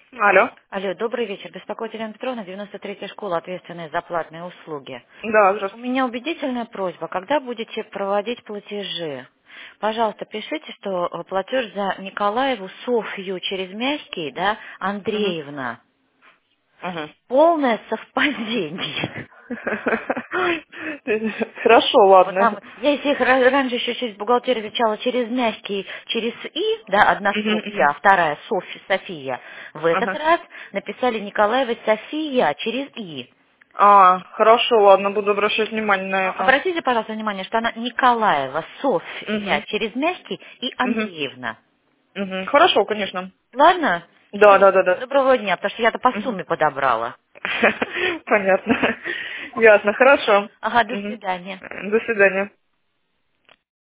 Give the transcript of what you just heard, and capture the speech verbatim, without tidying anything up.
Алло. Алло, добрый вечер. Беспокоит Елена Петровна, девяносто третья школа, ответственная за платные услуги. Да, У здравствуйте. меня убедительная просьба, когда будете проводить платежи, пожалуйста, пишите, что э, платеж за Николаеву Софью через мягкий, да, Угу. Андреевна. Угу. Полное совпадение. Хорошо, Вот там, ладно. я если их ра- раньше еще через бухгалтерию изучала через мягкий, через И, да, одна Угу, Софья, угу. а вторая Софья, София. В этот Ага. раз написали Николаева София через И. А, хорошо, ладно, буду обращать внимание на А- это. Обратите, пожалуйста, внимание, что она Николаева Софья Угу. через мягкий и Угу. Андреевна. Угу. Хорошо, конечно. Ладно? Да, Всё, да, да, да. доброго дня, потому что я-то по Мгм. сумме подобрала. Понятно. Ясно, хорошо. Ага, до Мгм. свидания. До свидания.